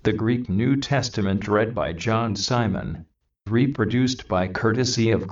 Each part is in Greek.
The Greek New Testament read by John Simon. Reproduced by courtesy of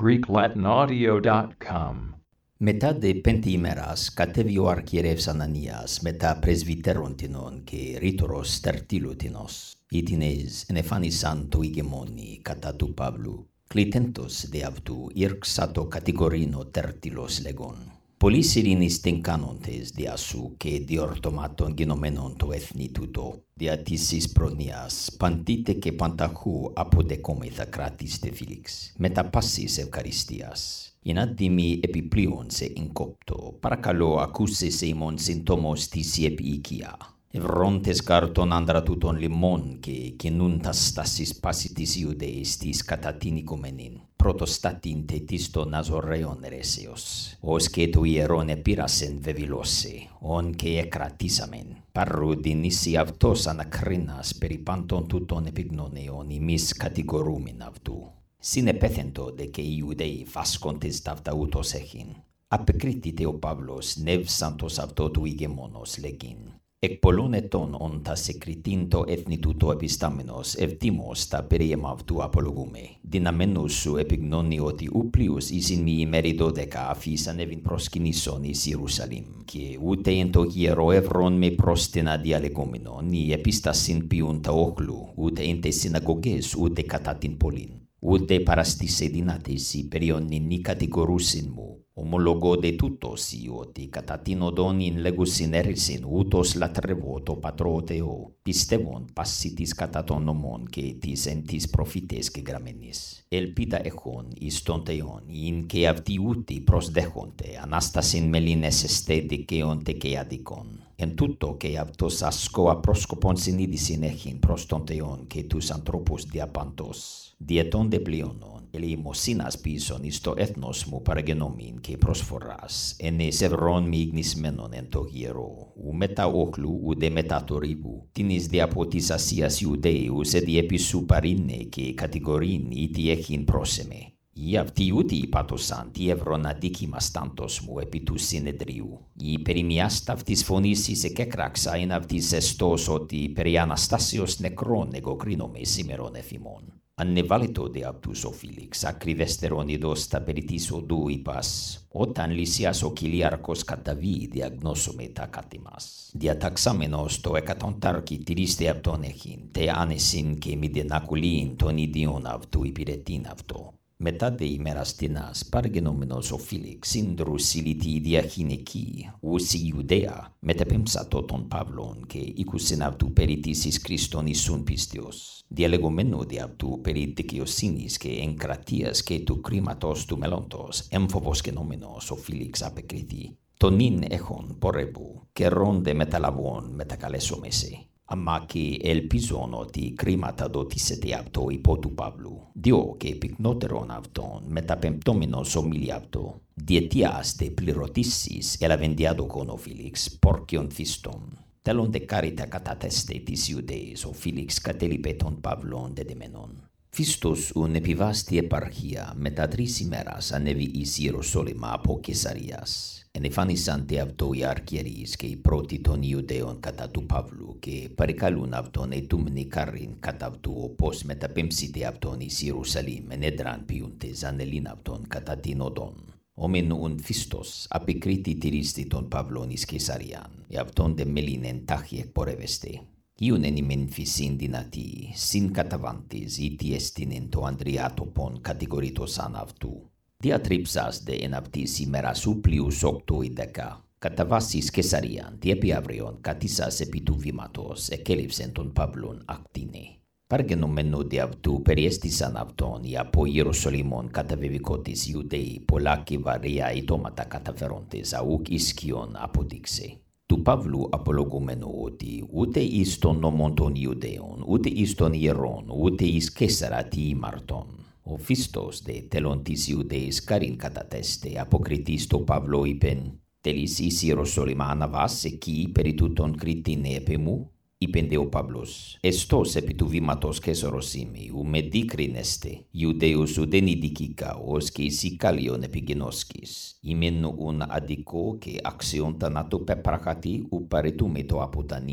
GreekLatinAudio.com. Μετά de πεντήμερας κατέβη ο αρχιερεύς Ανανίας μετά πρεσβυτερών τινών και ρήτορος τερτήλωτινος. Ήτινες ενεφάνισαν το ηγεμόνι κατά του Παύλου. Κλητέντος δε αυτού ήρξατο κατηγορίνο τερτήλος λεγόν. Πολλοί ειρήνης την κάνοντες δια σου και διορτωμάτων γινωμένων το έθνη τούτο. Δια της εις προνοίας παντήτε και πανταχού αποδεκόμεθα κράτηστε Φίλιξ. Μετά πάσης ευκαριστίας. In άτιμη επιπλέον σε εγκόπτω, παρακαλώ ακούσε σε ημών συντόμως της επίοικια. Ευρώντες κάρ τον άντρα του των λιμών και κινούν τα στάσεις πάση της Ιουδαίας της κατά την οικομένην. Πρωτοστάτην τετής των Ναζωραίων ερέσεως, ως και το ιερόν επήρασεν βεβηλώσε, ον και εκρατήσαμεν. Παρούδιν isi αυτός ανακρίνας περί πάντων τούτων επιγνώνεων ημείς κατηγορούμεν αυτού. Συνεπέθεντο δε και οι Ιουδαίοι φάσκοντες ταύτα ούτως έχειν. Απεκρίτητε ο Παύλος νεύσαντος αυτό του ηγεμόνος λέγειν. Εκ πολλών ετών όντας εκριτήν το έθνη του το επιστάμενος ευτίμως τα περίαιμα αυτού απολογούμε. Δυναμένος σου επιγνώνει ότι ούπλιους εις μη ημέρη 12 αφήσαν ευην προσκυνήσον εις Ιερουσαλήμ και ούτε εν το ιερό ευρών με πρόστινα διαλεγόμενον η επίστασιν ποιούν τα όχλου ούτε εν τες συναγωγές ούτε κατά την πολλήν. Ούτε παραστήσε δυνάτες οι περιονιν νη κατηγορούσιν μου. Ομολογώ δε τούτος ότι κατά την οδόνιν λέγουσιν έρισιν ούτως λατρεύω το Πατρό Θεό, πιστεύων πάση της κατά των νομών και της εν της προφητές και γραμμένης. Ελπίδα έχων εις τον Θεόν, ειν και αυτοί ούτι προσδέχονται, ανάστασιν μελίνες εστέ δικαίων και αδικών. Εν τούτο και αυτός ασκώ απρόσκοπον συνείδησιν έχειν προς τον Θεόν και τους ανθρώπους διαπαντός. Διετών δε πλειώνων, ελεημοσύνας πίσων εις το έθνος μου παραγενόμην και προσφοράς, εν εις ευρών μη γνισμένων εν το ιερό, ου μετά όχλου ουδε μετά θορύβου, την εις δια από της Ασίας Ιουδαίους εδιέπι σου παρήνε και κατηγορήν ήτι έχειν πρόσεμε. Οι αυτοί ούτι υπάτωσαν τι ευρών αδίκημας τάντος μου επί του συνεδρίου. Η περιμιάς ταυτής φωνής εις εκέκραξα εν αυτής εστός ότι περί Αναστάσεως νεκρών εγώ κρίνομαι σήμερον εφημών. Ανεβάλετο δε αυτούς ο Φίλιξ, ακριβέστερον ειδός τα περί της οδού είπας, όταν λυσιάς ο κοιλιάρχος καταβεί διαγνώσουμε τα κάτι μας. Διαταξάμενος το εκατοντάρκι τηρήστε αυτόν έχειν, τε άνεσιν και μη δεν ακουλήν τον ιδιών αυτού υπηρετήν αυτό. Μετά δε ημέρας τινάς, παραγενόμενος ο Φίλιξ, συνδρουσιλητή διαχυνική, ους η Ιουδαία, μετεπέμψατο τον Παύλον και οίκουσεν αυτού περί της εις Χριστόν Ιησούν πίστεως. Διαλεγωμένο δε αυτού περί δικαιοσύνης και εγκρατείας και του κρίματος του μέλλοντος, έμφοβος γενόμενος ο Φίλιξ απεκρίθη. Τον νυν έχων πορεύου, καιρόν δε μεταλαβών μετακαλέσομεσαι. Αμά και ελπίζον ότι κρίματα δοτήσεται αυτό υπό του Παύλου, διό και πυκνότερον αυτόν μεταπεμπτόμενος ομίλει αυτό. Διετίας δε πληρωτήσεις έλαβεν διάδοχον ο Φίλιξ πόρκιον θύστον. Τέλον δε κάρυτα κατατέστε της Ιουδαίας ο Φίλιξ κατέλειπε τον Παύλον δεδεμένον. Φίστος ουν επιβάστη επαρχία μετά 3 ημέρας ανέβη εις Ιεροσόλυμα από Κεσαρίας. Ενεφάνισαν τε αυτό οι αρχιερείς και οι πρώτοι των Ιουδαίων κατά του Παύλου και παρικαλούν αυτόν ετούμενοι κάριν κατά αυτού όπως μεταπέμψητε αυτόν εις Ιερουσαλήμ ενέδραν ποιούντες ανελήν αυτόν κατά την οδόν. Όμεν ουν Φίστος απεκρίτη τηρίστη τον Παύλον εις Κεσαριάν, αυτόν δε μελίνεν τάχει εκπορεύεστε. Ιουν εν ημεν φυσίν δυνατοί, συν καταβάντες ήτι εστίνεν το Ανδριάτοπον κατηγορήτωσαν αυτού. Διατρίψας δε εν αυτής ημέρας ούπλιους 8 ή 10. Κατά βάσης Κεσαριάν, τι επί αύριον κατήσας επί του βήματος, εκέλειψεν τον Παύλον ακτίνε. Παργενωμένο δε αυτού περιέστησαν αυτόν οι από Ιεροσολύμων καταβεβικότης Ιουδαίοι πολλά και βαρέα ητώματα καταφέροντες αούκ ισκιον αποδείξε. Του Παύλου απολογούμενο ότι ούτε εις τον νόμον των Ιουδαίων, ούτε εις τον ιερών, ούτε εις Κέσαρα τι ημαρτών. Ο Φίστος δε τέλον της Ιουδαίας καρίν κατατέστε αποκριτής το Παύλο είπεν «Τελείς εις Ιεροσόλυμα αναβάς εκεί περί τούτον κριτήν επί μου» είπεν δε ο Παύλος «Εστός επί του βήματος Κέσαρος είμαι, ου με δίκρινεστε, Ιουδαίους ουδεν ειδικήκα, ως και εσύ κάλλιον επιγενώσκεις. Ημεν ουν αδικό και αξιόν θανάτου πεπραχατή, ου παρετούμε το από τα νυν.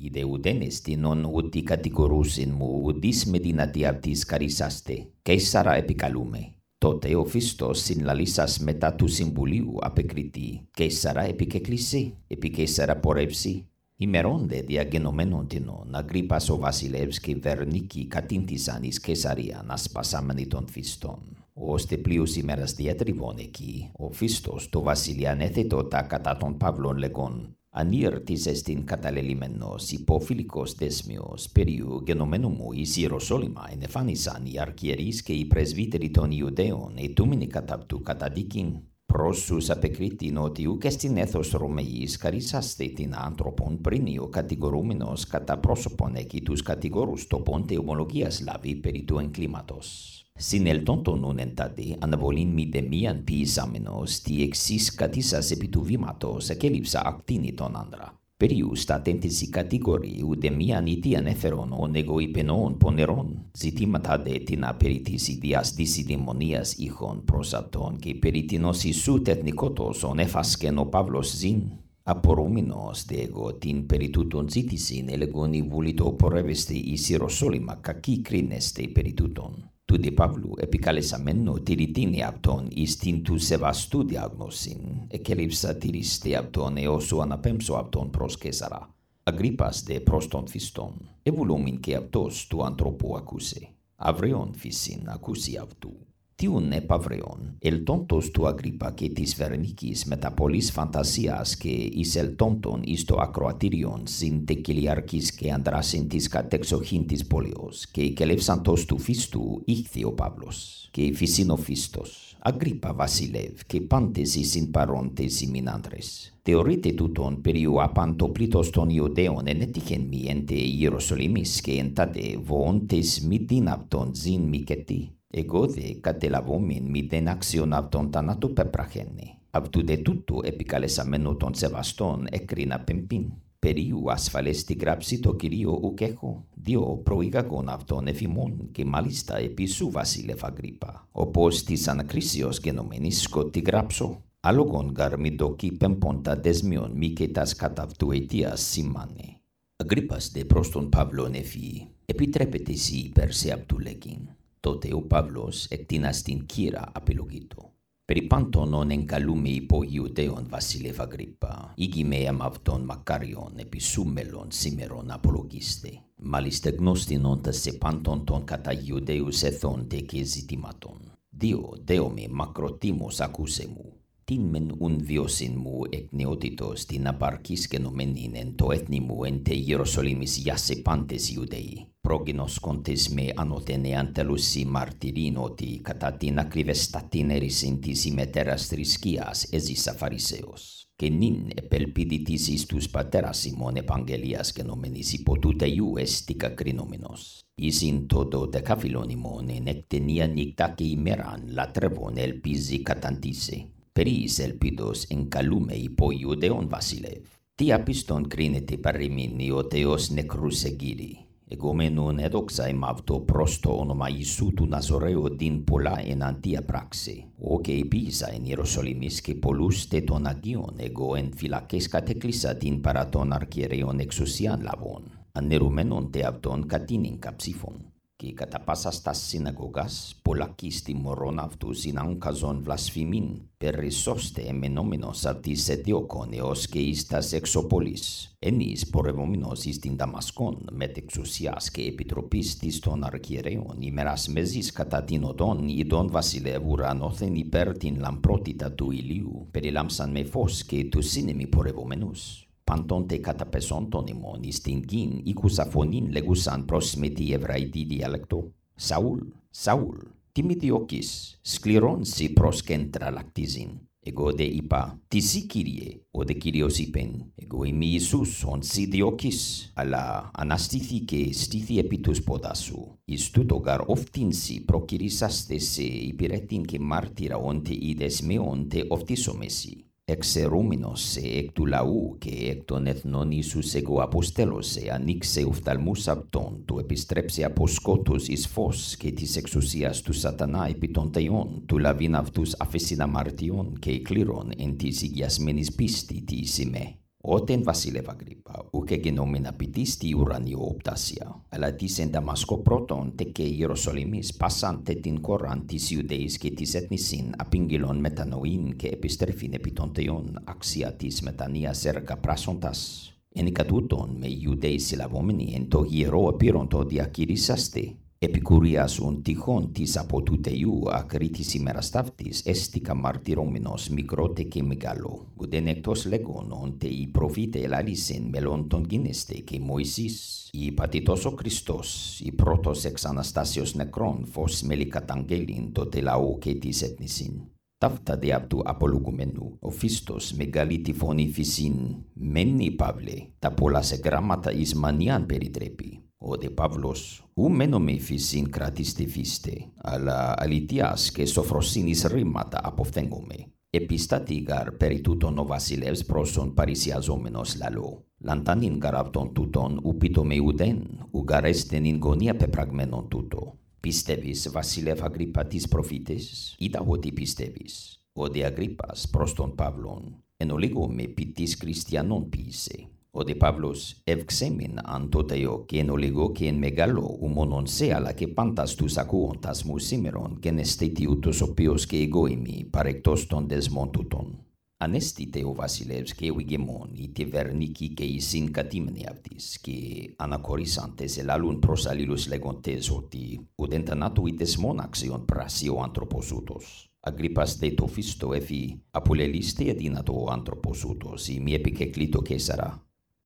Ide udenesti non uti categorusin mu udis medinati aptis carisaste, Caesara epicalume. Tote Ophistos sin lalisas metatu simbuliu apecriti, Caesara epiceclisi, epicaesara porepsi. Imeronde diagenomenon tinon, Agrippas o Vasilevski verniki katintisanis Caesarian aspasamenniton fiston. Oste plius imeras diatrivoneki, o Fistos to Vasilian ethetota kataton Pavlon legon, Anirtis estin katalelimenos hipofilikos desmios periu genomenumu is Hierosolima enefanisan iarchieris kei presbiteriton Iudeon etumini kataptu katadikin prossus apecriti notiu kestin ethos Romeis carisaste tin anthropon prinio categoruminos kata prosopon equitus categorus toponte homologias lavi perituen climatos. Sin el tonto nun entadi, anavolin mi demian piisamenos, ti exis catisas epituvimatos, ecelipsa actiniton andra. Perius tatentisi categori udemian itian eferon o negoi penon poneron, zitimatade tina peritis idias disidemonias ichon prosaton, que peritinosi sut etnikotos o nefasken o Pavlos zin. Aporuminos dego tin perituton zitisin elegoni vulito poreveste is Hierosolima kaki crineste perituton. Tu de Pavlu epicalesameno tiritini apton istintu sevastu diagnosin, ecelipsa tiriste apton eosu anapemso apton pros Caesara. Agrippas de proston fiston, evulumin que aptos tu anthropo acuse. Avreon fisin acusi aptu. Tiun epavreon, el tontos tu Agrippa cetis vernicis metapolis fantasias que is el tonton isto acroatirion sin teciliarchis que andrasentis catexohintis polios, que celefsantos tu fistu ichthio Pavlos, que fisino fistos, Agrippa Vasilev, que pantesis in parontes iminandres. Teorite tuton periu apantoplitos ton Iudeon enetichen mi ente Hierosolimis, que entade voontes midinapton zin miceti. Ego de catelavomin miden actionavton tanatu peprachenne. Abtu de tutto epicalesamenoton sevaston ecrina pempin. Periu asfalesti grapsito Kyrio ukecho. Dio proigagon avton efimon, que malista episu Vasilev Agrippa. Opostis anacrisios genomenis scoti grapso. Alogon garmidoki pemponta desmion micetas catavtu etias simane. Agrippas de proston Pavlo nefi, epitrepetesi per se abtu legin. Toteu Pavlos ectinastin Kyra apelogito. Peripanton non encalume ipo Iudeon Vasilev Agrippa, igi meam avton Macarion episumelon simeron apologiste. Malistegnostin onta sepanton ton cata Iudeus ethon decesitimaton. Dio, Deomi macrotimos accusemu. Tinmen unviosin mu ec neotitos tin aparcis genomenin ento etnimu ente Hierosolimis iasepantes Iudei. Proginos contes me anotene antelusi martirinoti catatin acrivestatin eris intisimeteras triscias esis a fariseos. Que nin epelpiditis istus patera Simon evangelias genomenis hipotute iu estica crinomenos. Isin todo decafilonimon nectenia nictaci meran latrevon elpisi catantise. Peris elpidos en calume ipo Iudeon Vasilev. Tia piston crinete parimin ioteos necrusegiri. Egomenun edoxae mavto prosto onoma isutu Nazoreo din pola en antia praxe. Oce episa en Hierosolimis que polus teton agion ego en filaces cateclisa din paraton archiereon exusian lavon. Anerumenon te avton catinin capsifon. Que catapasas tas synagogas, polakis timoron avtus in ancazon blasfimin, per risoste menomenos artis etiokon eos que istas exopolis. Enis porevominos istin Damaskon, met exusias que epitropistis ton archiereon, imeras mesis catatinodon, idon Vasilev uranothen ipertin lamprotita tu iliu, per ilamsan me fos que tu sinemi porevomenus. Pantonte catapesontonimon istingin icusafonin legusan prosmeti evraidi dialecto. Saul, Saul, timidiocis, scliron si proscentra lactisin. Ego de ipa, tisi Kyrie, o de Kyrios ipen, ego imi Isus on si diocis, ala anastithi que stithi epitus podasu. Istutogar oftinsi procirisaste se ipiretin que martira onte ides me onte oftisomesi. Exeruminos se ectu lau que ecton ethnon Isus ego apostelos se anixe uftalmus apton tu epistrepsia poscotus is fos que tis exusias tu satana epitonteon tu lavin avtus afesina martion que cliron entis igias menis pisti ti sime. Oten Vasilev Agrippa, uke genomina pitisti uranio optasia, alatis en Damasco proton teke Hierosolimis passantetin korantis judeis ketis etnisin apingilon metanoin ke epistrefin epitonteon axiatis metania serga prasontas. Enikaduton me judeis silavomeni ento hiero apironto diakirisaste. Epicurias un tichon tis apotuteiu acritis imerastavtis estica martirominos microteke megalo, udenectos legon ontei profite elalisen melonton gineste ke Moisis, i patitoso Christos, i protos ex Anastasios necron fos melicat angelin totelao ketis etnisin. Tafta de abdu apologumenu, ofistos megaliti phonifisin, menni Pavle, tapolase grammata ismanian peritrepi. O de Pavlos, menome fisin kratiste fiste, ala alitias ke sofrosinis rimata apophthengome. Epistatigar perituton Vasilevs proson parisiazomenos lalo. Lantanin garapton tuton upitome uden, ugaresten ingonia pepragmenon tuto. Pistevis Vasilev Agrippatis profites, ida hoti pistevis. O de Agrippas proston Pavlon, en oligo me pitis Christianon pise. O de Pavlos evxemin antoteo que en oligo que en megalo umonon sea la que pantas tus acuontas musimeron genestetiutos opios que egoimi parectoston desmontuton. Anesti teo Vasilevs que vigemon ite verniki que isin catimeniavtis que anacorisantes el alun prosalilus legontes oti udentanatu ites monaxion prasio antroposutos. Agrippas de tofisto efi apuleliste edinato antroposutos i miepice clito Caesara.